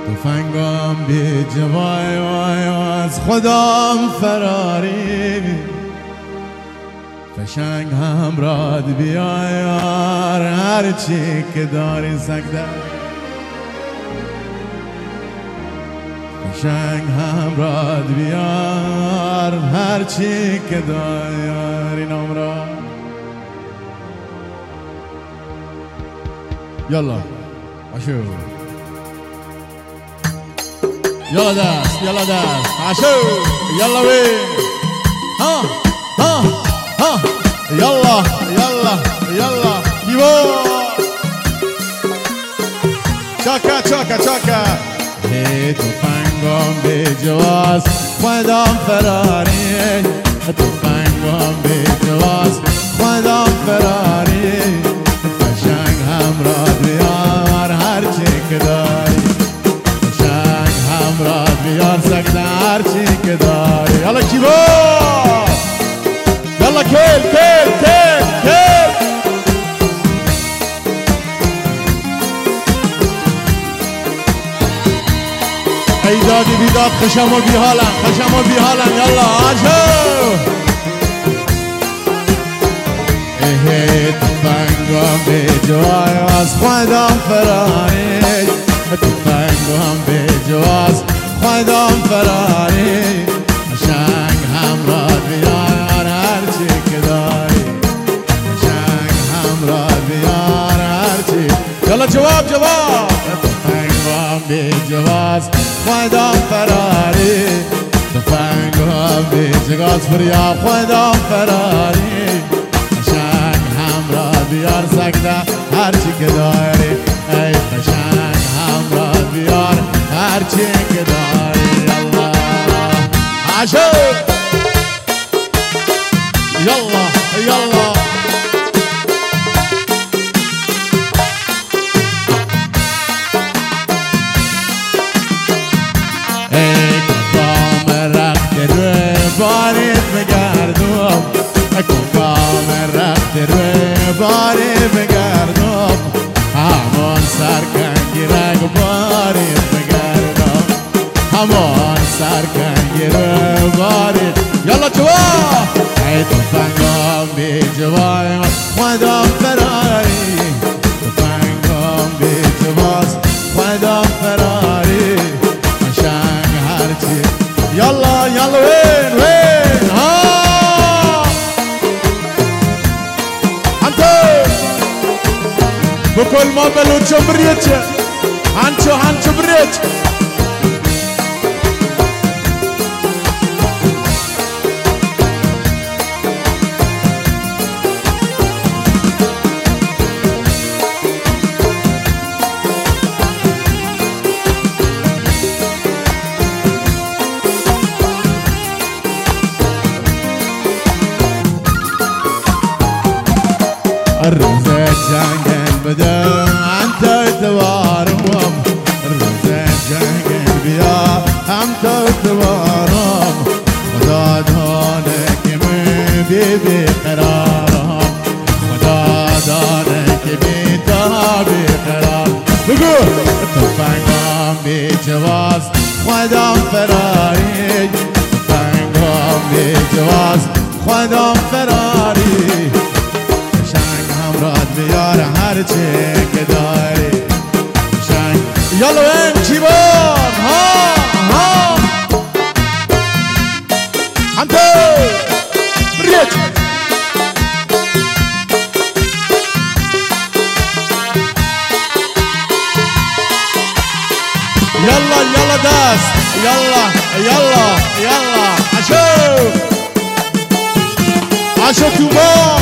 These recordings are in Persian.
تفنگم بی جوای از خودم فراری فشنگ همراد بیار هرچی که داری سکده فشنگ همراد بیار هرچی که داری نمرا یلا اشو یلا دست اشو یلا وی ها یلا دیو چاکا هی تفنگم به جواز خودم فراری تفنگم به جواز خودم فراری فشنگ همراه بیار هرچی که داری فشنگ همراه بیار سکته هرچی که داری یالا کیبا یالا کل ای دادی بیداد خشم و بیحالن یالا آجو ای تفنگم به جوای از خودم فراری تفنگم به جواز خودم فراری شنگ همراه بیار هرچی که داری شنگ همراه بیار هرچی یالا جواب تفنگم به جواز خودم فراری تفنگم به جواز فریاب خودم فراری شنگ همراه بیار سکته هرچی که داری ای فشنگ همراه بیار هرچی که داری یالا عشق یالا ای کام رخت روی بارید بگردم کام رخت روی بارید بگردم همان سرکنگی رگ بارید بگردم همان سرکنگی روی بارید یالا جواب ای تفنگم بی جوای خودم فراری تفنگم بی جواز خودم فراری شنگ هرچی یالا وین ها بكل ما بلوچو بريتش هانچو بريتش الروز جنگل بده انت توارم الروز جنگل بیا انت توارم خدا دانه که من بی قرارم خدا دانه که بی تا بی قرار بگو تفنگم بی جواز خودم فراری تفنگم بی جواز خودم فراری راد بیار هرچی که داری شنگ یالا این کیبان ها انتو بریت یالا دست یالا عشو تو با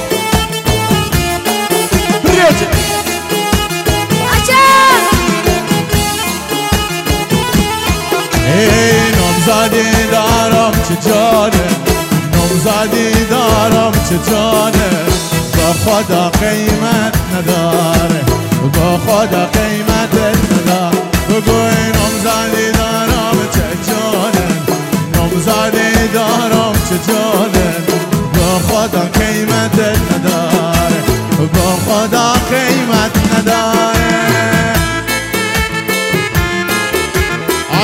ای نامزدی دارم چه جانه نامزدی دارم چه جانه با خدا قیمت نداره با خدا قیمت نداره بگو ای نامزدی دارم چه جانه نامزدی دارم چه جانه با خدا قیمت نداره با خدا قیمت نداره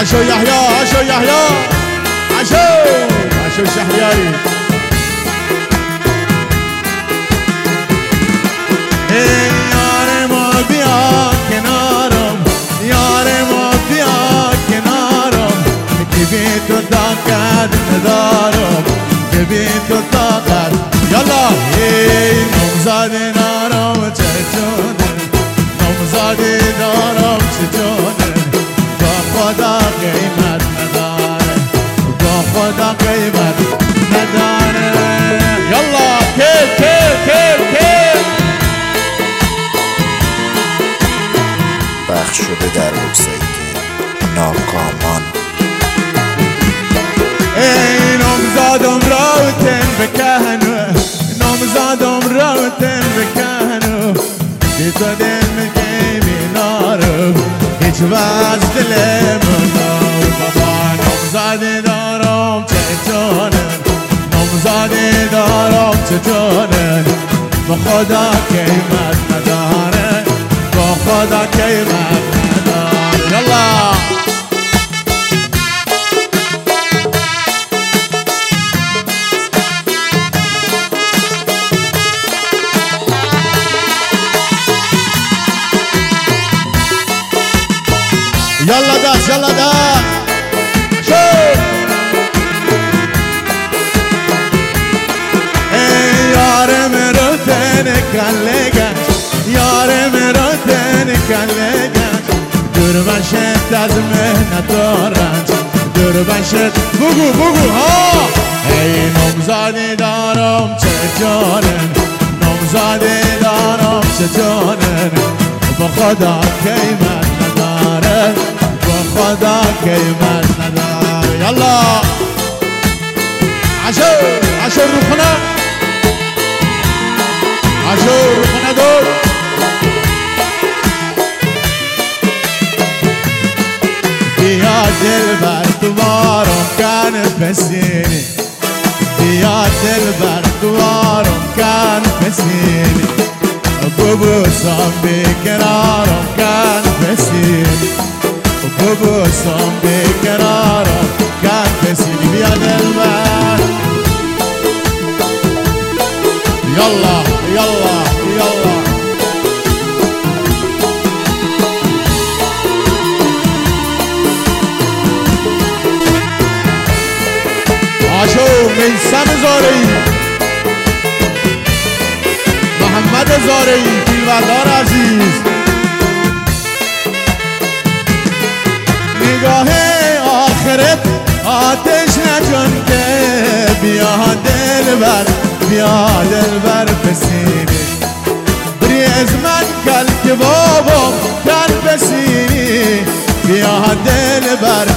عشو يحيى عشو يحيى عشو شهرياري يار ما بيا كنارم يار ما بيا كنارم كبيت وطاقت ندارم كبيت وطاقت يلا نمزاد نارم چچونن نمزاد نارم چچونن با خدا قیمت نداره با خدا قیمت نداره يلا كيف پخش شده در وبسایت ناکامان. ای نامزادم راوتن بکنو نامزادم راوتن بکنو بی تو دل میگی نارم هیچ وز دلم بابا نامزادی دارم چه جانن نامزادی دارم چه جانن با خدا قیمت نداره با خدا قیمت نداره یلا يلا داس يلا داس شوف يارم روتن كاللگن يارم روتن كاللگن دور باشد از مهنت و رنج دور باشد بگو ها ای نامزادی دارم چه جانن نامزادی دارم چه جانن با خدا قیمت نداره با خدا قیمت نداره یلا عشو روخنه عشو روخنه دور بیا دلبر دوارم کن پسینی بیا دلبر دوارم کن پسینی ببوسم بیقرارم کن پسینی ببوسم بیقرارم کن پسینی بیا دلبر یلا یلا یلا عاشو میسم زارعی محمد زارعی پیلوردار عزیز نگاه آخرت آتش نجنده بیا دلبر پسینی بری از من کل که بابام کل پسینی بیا دلبر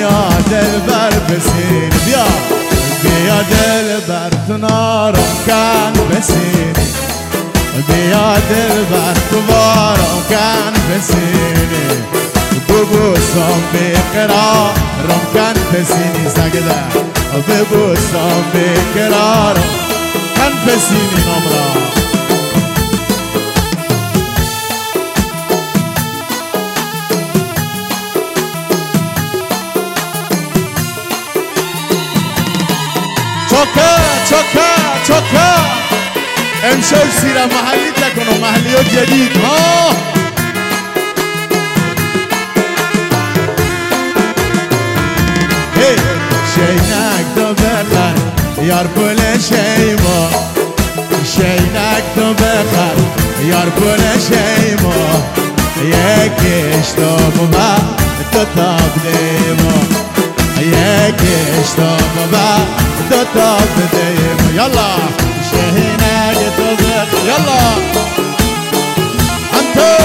پسینی بیا دلبر تو نارم کن پسینی بیا دلبر تو بارم کن پسینی ببوسم بیقرارم کن پسینی سگده ببوسم بیقرارم کن پسینی نمرا چوکا امشب سیره محلی تکنم محلی و جدید ها شینک تو بخر یار پول شیما شینک تو بخر یار پول شیما یکیش تو بابا تو تاب دیما یکیش تو بابا تو تاب دیما یلا شینک تو بخر یلا انتو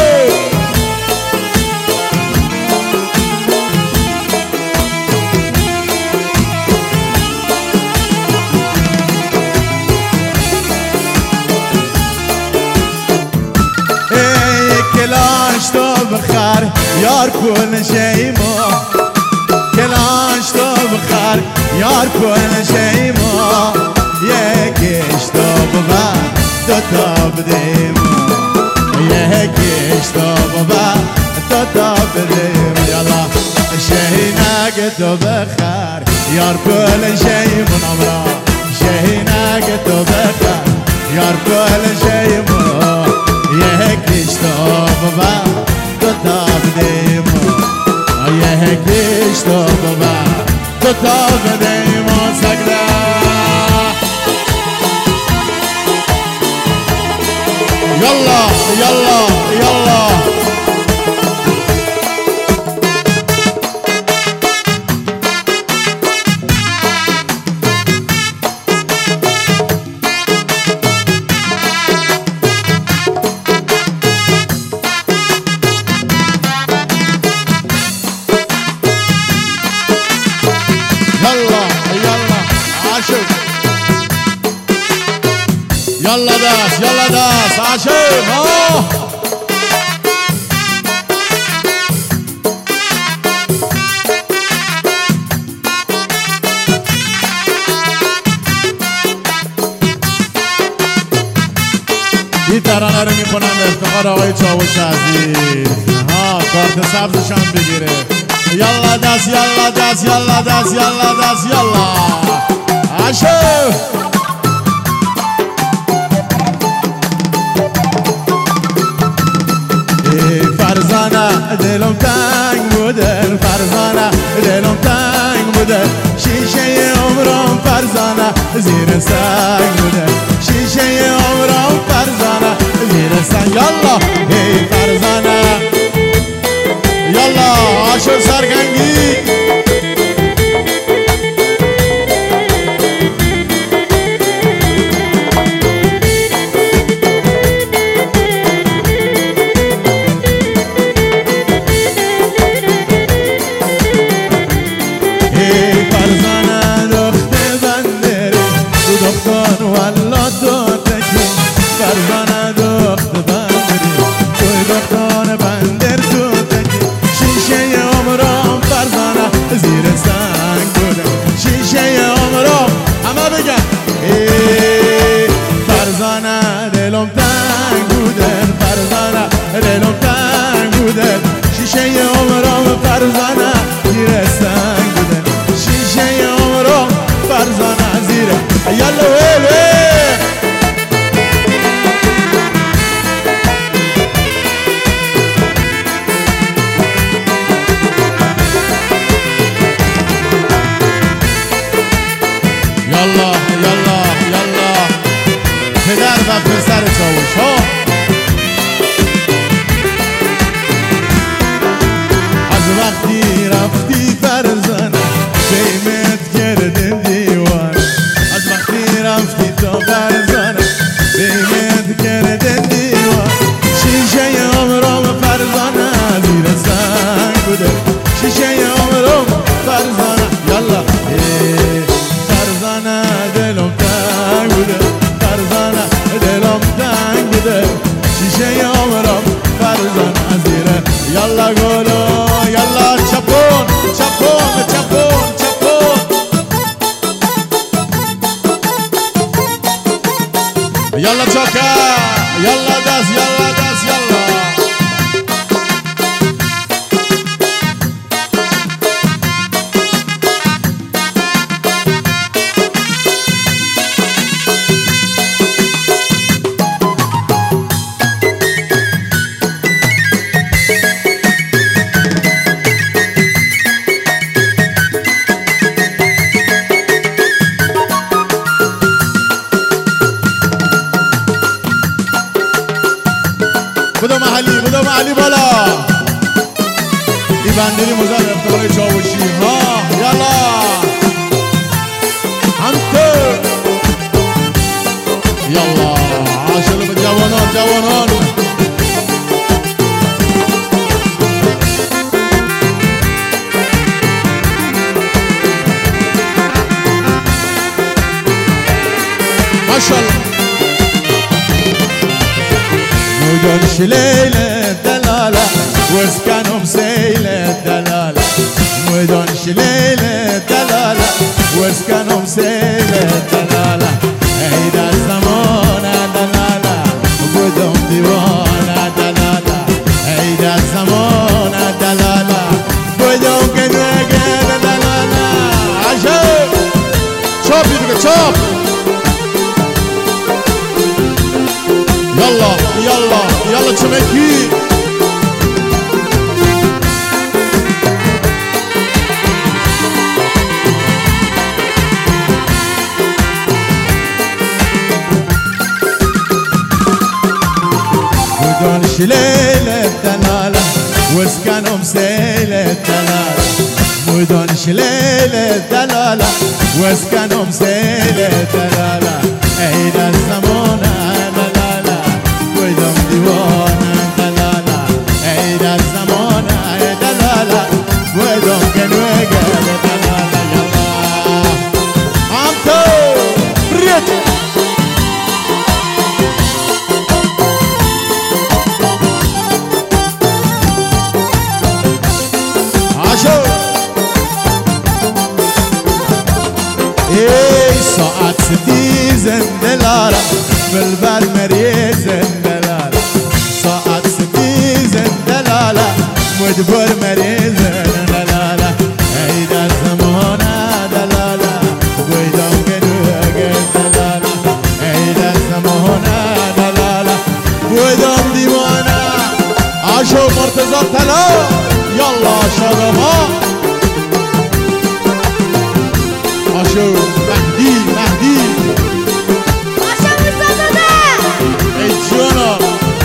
کلاش تو بخر یار کن شیما کلاش تو بخر یار کن شیما یکیش تو بابا دو تا بدیم یکیش تو بابا دو تا بدیم یالا شهینه تو بخر یار کل شی منم را شهینک تو بخر یار کل شی منم یکیش تو بابا تو تا بدیم یکیش تو بابا تو تا بدیم سگره يلا يلا يلا يلا يلا عاشق يلا داس عاشق این ترانه رو میکنم به افتخار آقای چاوش عزیز کارت سبزشم بگیره یلا دست یلا دست یلا دست یلا دست یلا عاشق فرزانه دلم تنگ بوده فرزانه دلم تنگ بوده شیشه عمرم فرزانه زیر سنگ بوده شیشه عمرم فرزانه زیر سنگ یلا ای فرزانه یلا عاشق سرگنگی پدر و پسر چاوش ها از وقتی رفتی فرزانه بیمت کردم دیوان از وقتی رفتی تو فرزانه بیمت کردم دیوان شیشه عمرم فرزانه زیر سنگ بوده شیشه عمرم فرزانه یلا فرزانه دلم تنگ بوده فرزانه دلم تنگ بوده شیشه عمرم فرزانه زیره یلا گلو یلا چپون چپون چپون چپون یلا چاکا یلا دست یلا دست یلا بدو محلی بالا ای بندری مزد افتخار چاوشی ها یالا همتر یالا عاشق به جوانان ماشاءالله مدنش ليلة دلالة واسكنهم سيلة دلالة مدنش ليلة دلالة واسكنهم سيلة دلالة هيدا الزمان دلالة وقدهم ديوانا دلالة هيدا الزمان دلالة وقدهم كدوكة دلالة چاپ يلا يلا يلا چمکی ودونش ليلة دلالة واسكنهم سيلة دلالة ودونش ليلة دلالة واسكنهم سيلة دلالة عيد الزمونة دلالة ودهم ديوانة دلالة عيد الزمونة دلالة ودهم كنوغة دلالة يلا عمتو بريت ساعت ستیزن دلارا بالبر مریزن دلالا ساعت ستیزن دلالا مدبر مریزن دلالا عید الزمانه دلالا بویدم گنوگه دلالا عید الزمانه دلالا بویدم دیوانه عاشو مرتضی طلا یلا شغما عاشو مهدی مهدی عاشو مصطفی ای جانا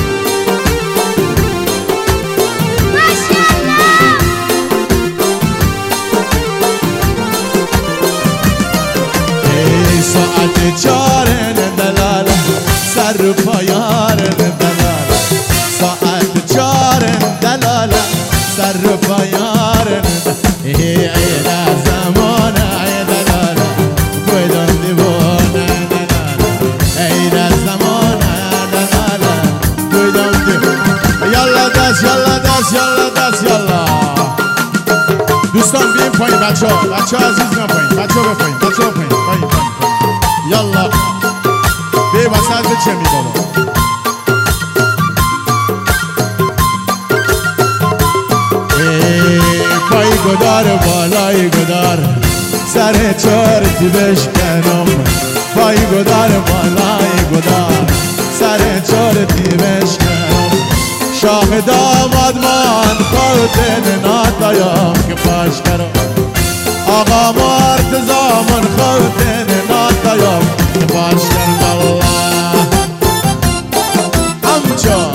ماشاءالله ای ساعت چارن دلاله سر پایارن دلاله ساعت چارن دلاله سر پایارن ای عید زمانه یالا دست یالا دوستان بیاین پایین بچه ها عزیز بیاین پایین بچه ها بپایین بچه ها پایین یالا بی وسط به چه می بابا پای گدار بالای گدار سر چارتی بشکنم پای گدار بالای گدار سر چارتی بشکنم شاه داماد من خودت ناتایم که پاش کرم آقا مرتضا من خودت ناتایم که پاش کرم الله همچا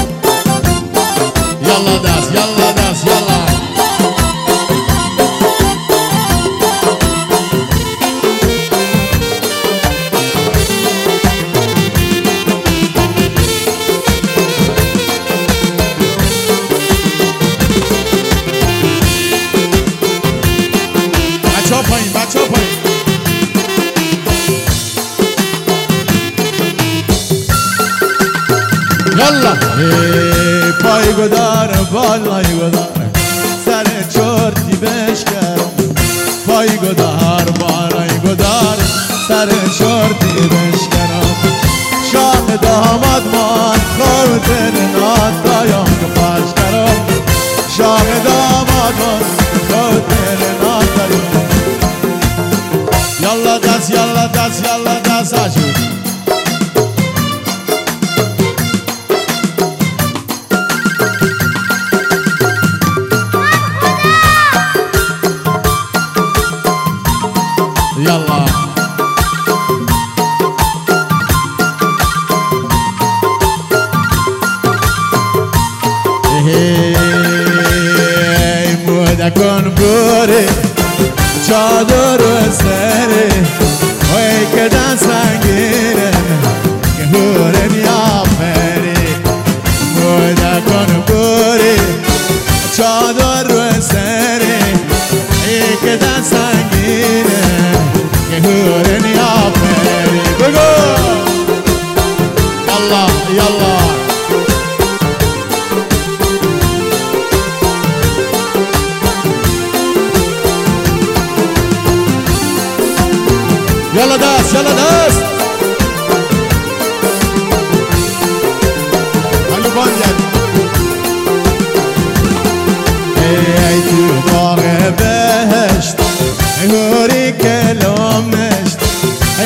یالا دست یالا دست یالا بچه ها پایین یالا پای گدار بالای گدار سر چرتی بشکرم پای گدار بالای گدار سر چرتی بشکرم شاه داماد من خودت ناتایم که پاش کرم شاه داماد من خودت ناتایم یالا دست یالا دست یالا دست عجیب یالا ای مودکان بوری چادر و سره وی کدن سنگیره که هورن یا پری مودکان بوری چادر و سره ای کدن سنگیره که هورن یا پری بگو یالا یالا يلا داس يلا داس هلو بانديان اي تو باغ بهشت هوري كلام نشت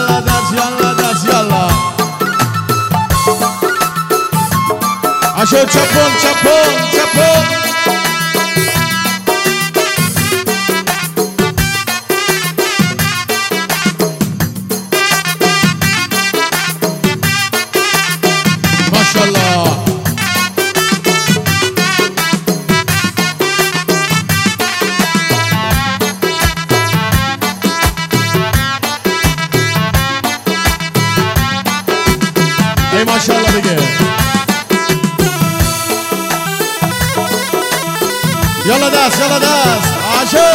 يلا داس يلا داس يلا عشو چپون چپون چپون ماشاءالله ای ماشاءالله دیگه يلا داس يلا داس عاشو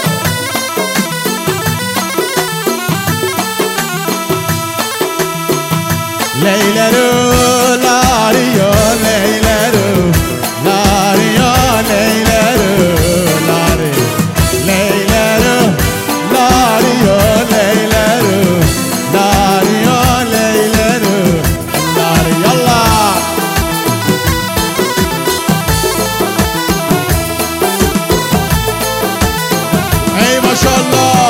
ليلرو لاريو ليلرو لاريو ليلرو لاري ليلرو لاريو ليلرو لاريو ليلرو لاري يلا اي ما شاء الله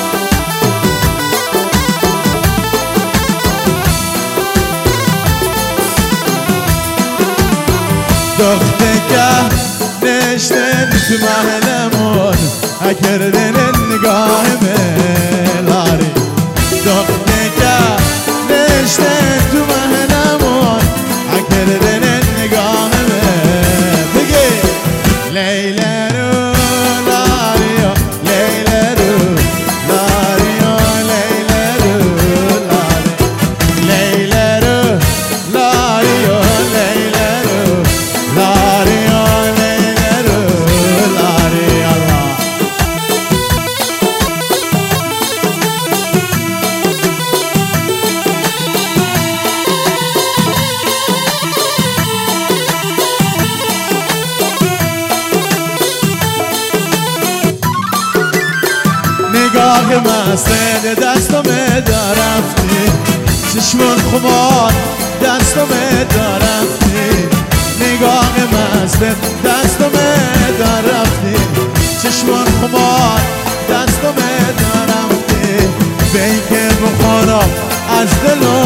دختکه نشتن تو محلمون اکردن نگاه ملاری دختکه نشتن تو محلمون اکردن نگاه مل بگی لیلرو لاریو لیلرو لاریو لیلرو لاری لیلرو لاریو لیلرو لاری لیلرو لاری الله نگاه مسته دستم درفتی چشمون خمار دستم درفتی نگاه مسته دستم درفتی چشمون خمار دستم درفتی بی که بخورم از دل و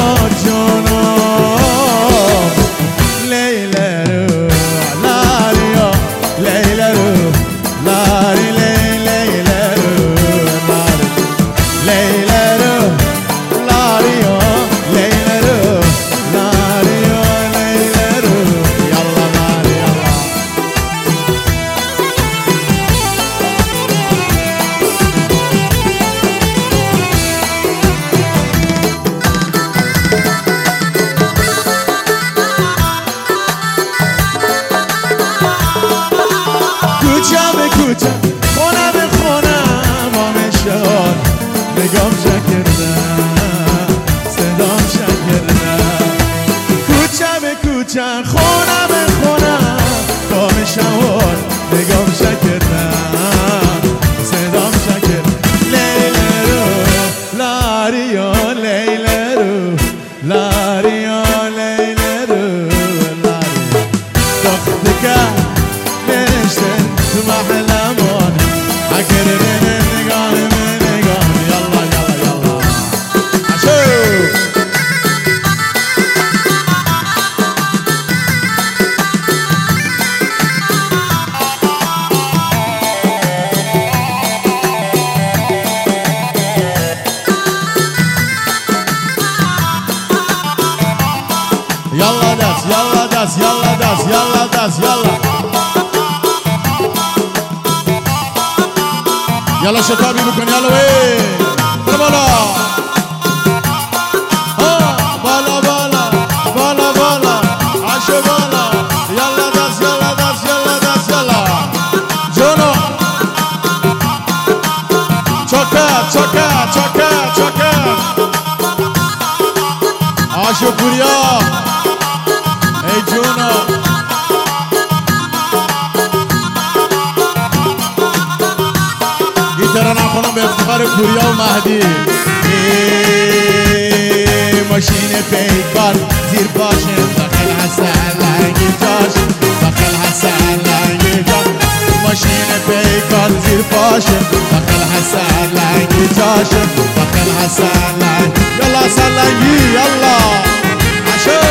جانم لیلرو لاریو لیلرو لاری لیلرو لیلرو لاریو لیلرو لاریو لیلرو یالا لاری یالا کوچه به کوچه خونه به خونه مامشان نگام شکردم صدام شکردم کوچه به کوچه خونه به خونه مامشان نگام شکردم صدام شکردم لیلرو لاریو لیلرو لاریو لیلرو لاری دختکه نشتن تو محلمون اکردن نگاه من نگاه یلا یلا یلا عشو يلا داس يلا داس يلا داس يلا داس يلا يلا شتابي بكون يلا وين بالا بالا بالا بالا بالا عشو بالا يلا داس يلا داس يلا داس يلا جونو چوكا چوكا چوكا چوكا عشو پوریا ای جونو گیتارا نکنم به افتخار پوریا و مهدی ماشین پیکار زیر باشم داخل حسن لنگی جاش داخل حسن لنگی جاش ماشین پیکار زیر باشم داخل حسن لنگی جاش داخل حسن لنگ يلا حسن لنگی يلا عشو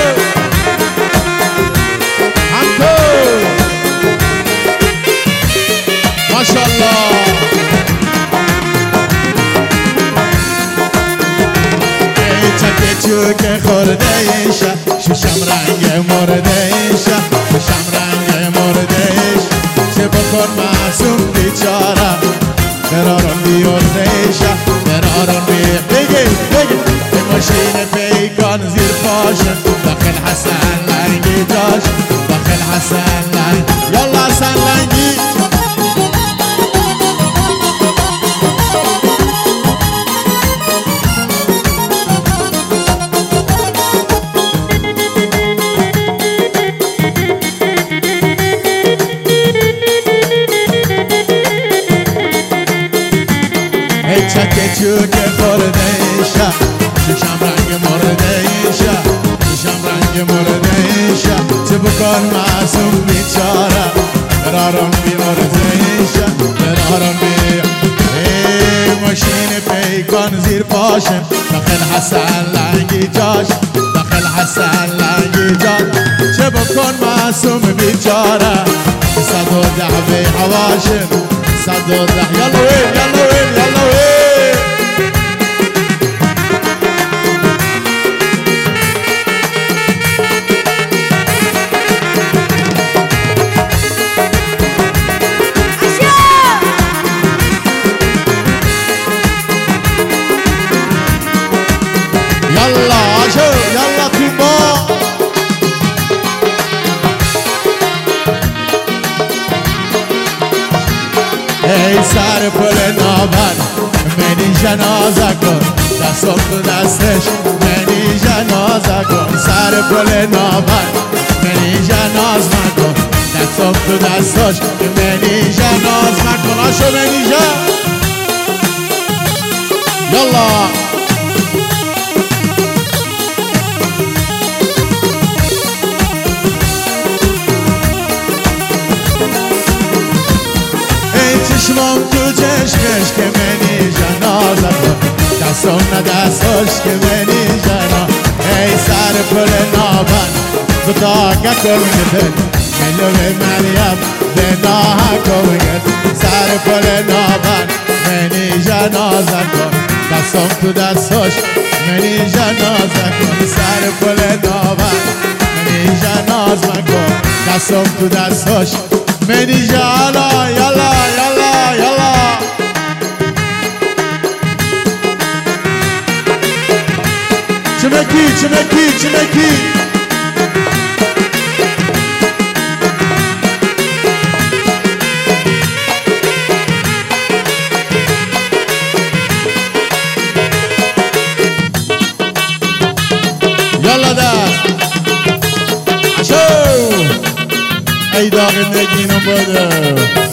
همکو ما شاء الله ای چکه چوک خورده ایشه ششم رنگ مرده ایشه ششم رنگ مرده ایشه چه بکن معصوم بیچاره قرارم بیارده ایشه قرارم بگی به ماشین پیکان زیر پاشن داخل حسن لنگی جاش داخل حسن لنگ یالا حسن لنگی چکه چوک خورده ایشه ششم رنگ مرده ایشه ششم رنگ مرده ایشه چه بکن معصوم بیچاره قرارم بیمرده ایشه قرارم ماشین پیکان زیر پاشن داخل حسن لنگی جاش داخل حسن لنگی جاش چه بکن معصوم بیچاره 110 به هواشن 110 یلا وین یلا وین یلا وین يلا عشو يلا كيمبا ای سر پل نابن منی جنازه کن دستم تو دستش منی جنازه کن سر پل نابن منی جنازه کن دستم تو دستش منی جنازه کن عشو منی جنازه يلا چشمم تو چشمش که منی جنازه کن دستم نه دستش که منی جنازه ای سر پل نابن خدا گکم گتن ملو مریم به ناکم گتن سر پل نابن منی جنازه کن دستم تو دستش منی جنازه کن سر پل نابن منی جنازه کن دستم تو دستش منی جالا یلا یلا یلا چمکی چمکی چمکی یلا دست عشو ای داغ نگینم بده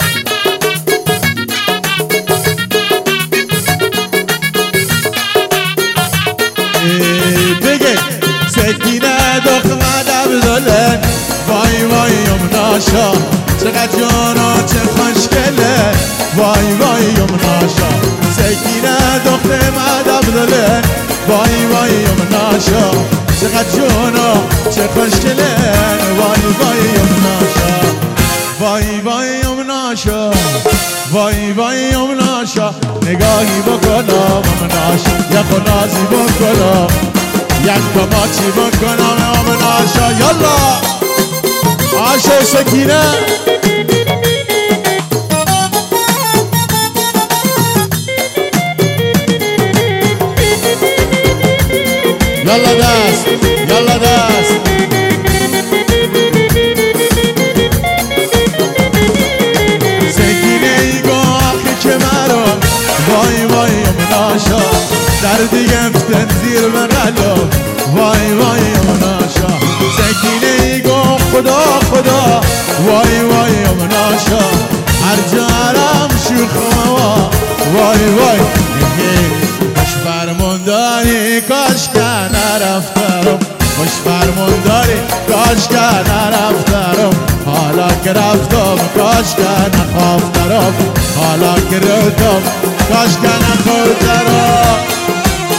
بگه سکینه دخمه دبدالن وای وای یمناشا چقدر جانا چه خوشگله وای وای یمناشا سکینه دخمه دبدالن وای وای یمناشا چقدر جانا چه خوشگله وای وای یمناشا وای وای یمناشا وای وای یمناشا نگاهی بکنم یمناشا یک نازی بکنم یک کماچی بکنم یمناشا یلا عاشق سکینه یلا دست یلا دست سکینه ای گاهی که مرا وای وای یمناشا دردی گفتن زیر بغلم وای وای یمناشا سکینه ای گاه خدا خدا وای وای یمناشا هر جارم شوخم وای وای خوش فرمونداری کاش که نرفتم خوش فرمونداری کاش که نرفتم حالا که رفتم کاش که نخوافتم حالا که رفتم کاش که نخوردم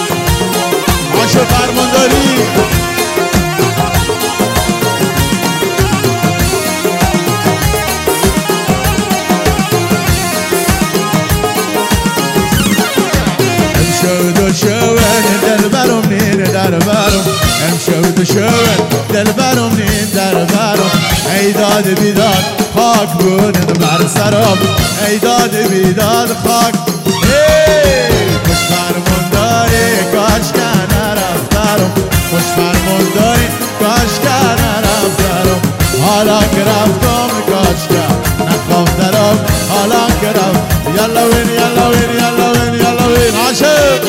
داد بیداد خاک بودن بر سرم ای داد بیداد خاک خوش فرمون داری کاش که نرفتم خوش فرمون داری کاش که نرفتم حالا که رفتم کاش که نخوافتم حالا که رفتم یلا وین یلا وین یلا وین یلا وین عاشق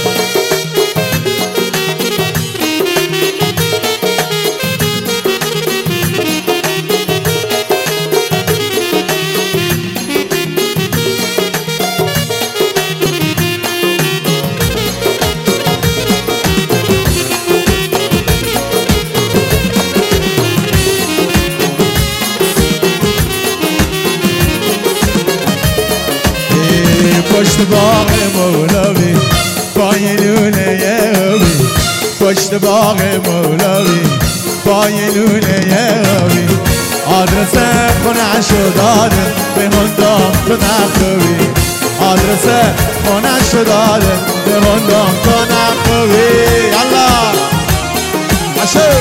پشت باغ مولوی پای لوله اوی پشت باغ مولوی پای لوله اوی آدرس خونه‌شو داده به هندام تو نخوی آدرس خونه‌شو داده به هندام تو نخوی یالا عشق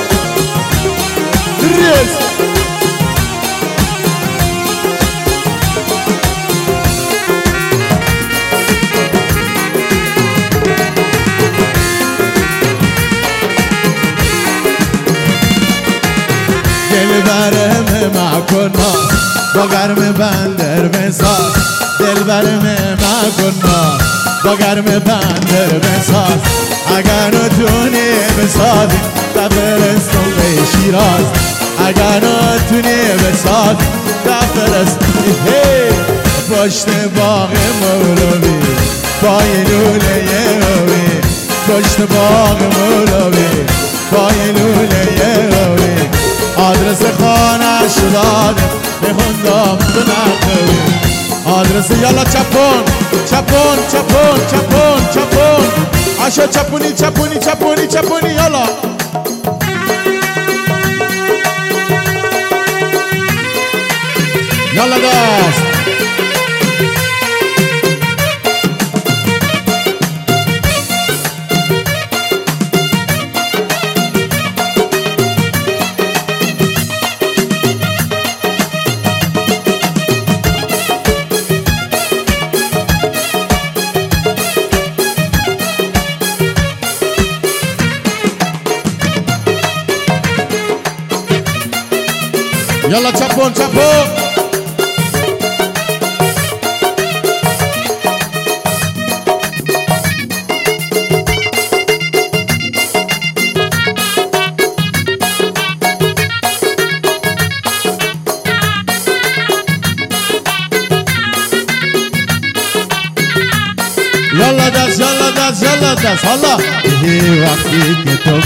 ریز دل برم مکن ما با گرم بندر بساز دل برم مکن ما با گرم بندر بساز اگر نتونی بسازی تفرستم به شیراز اگر نتونی بسازی تفرستم پشت باغ مولوی پای لوله اوی پشت باغ مولوی پای لوله اوی آدرس خانه شداده به هندام تو نخوی آدرس یالا چپون چپون چپون چپون چپون عشق چپونی چپونی چپونی چپونی یالا یالا دست یالا چپون چپون یالا دست یالا دست یالا دست حالا وقتی که تو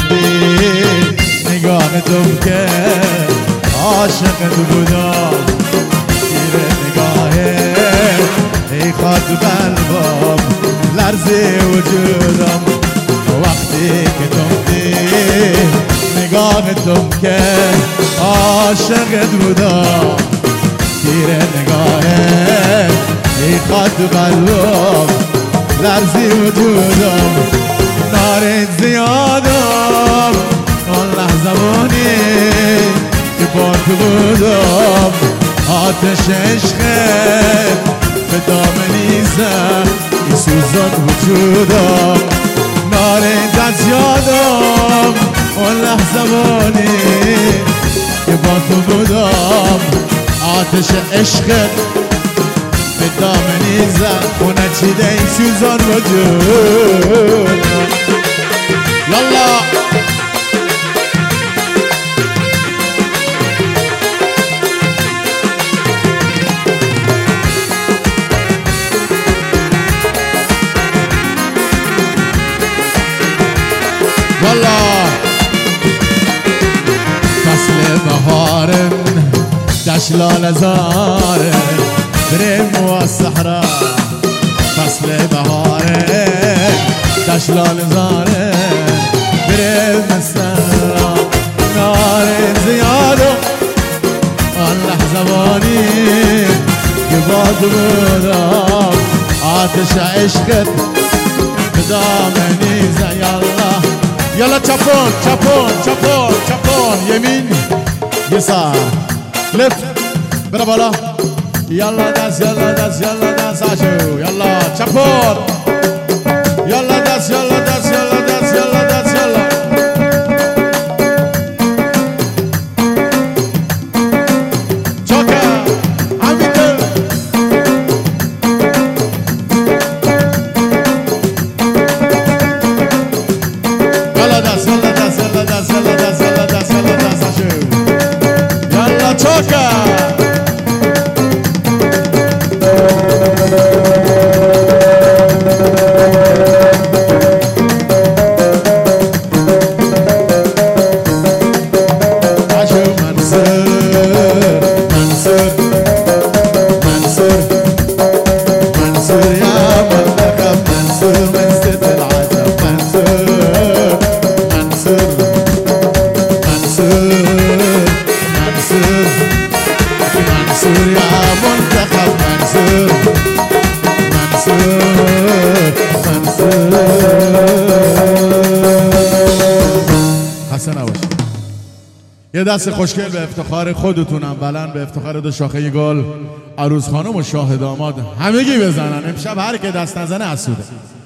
نگاه تو که عاشقت بودم تیر نگاهه ای خاط قلبم لرزه وجودم وقتی که تمتی نگاهتم که عاشقت بودم تیر نگاهه ای خاط قلبم لرزه وجودم نارت زیادم اون لحظه بونی با تو بودم آتش عشقت به دامنی زد ای سوزان وجودم نارنج از یادم اون لحظه بانی که با تو بودم آتش عشقت به دامنی زد خونه چیده ای سوزان وجودم یالا والله فصل بهارم دشلال زارم برم و الصحراء فصل بهارم دشلال زارم برم الصحراء نار زیادم آن لحظه بانی که باد بودم آتش عشقت بدامنی زیالله یالا چپون چپون چپون چپون یمین یسار لفت برا بالا يلا دست يلا دست يلا دست عشو يلا چپور يلا دست يلا دست يلا دست يلا دست يلا چوكا عميتر يلا دست يلا دست يلا دست يلا دست يلا دست يلا دست عشو يلا چوكا یه دست خوشگل به افتخار خودتونم بلند به افتخار دو شاخه گل عروس خانم و شاه داماد همگی بزنن. امشب هر که دست نزنه حسوده.